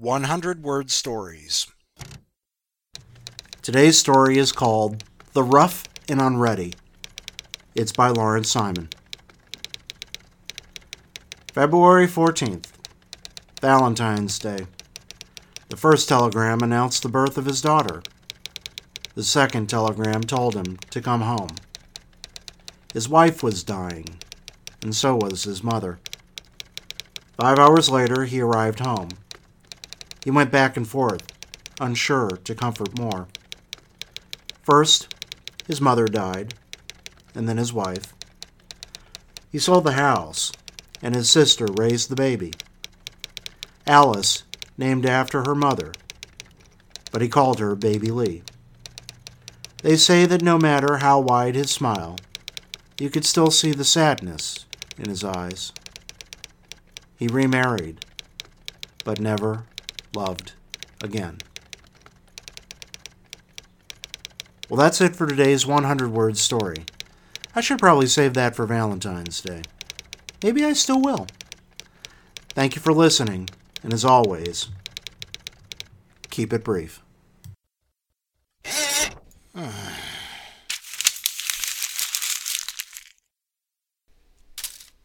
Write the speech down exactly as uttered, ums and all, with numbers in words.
one hundred Word Stories. Today's story is called The Rough and Unready. It's by Lawrence Simon. February fourteenth, Valentine's Day. The first telegram announced the birth of his daughter. The second telegram told him to come home. His wife was dying, and so was his mother. Five hours later, he arrived home. He went back and forth, unsure to comfort more. First, his mother died, and then his wife. He sold the house, and his sister raised the baby. Alice, named after her mother, but he called her Baby Lee. They say that no matter how wide his smile, you could still see the sadness in his eyes. He remarried, but never loved again. Well, that's it for today's one hundred word story. I should probably save that for Valentine's Day. Maybe I still will. Thank you for listening, and as always, keep it brief.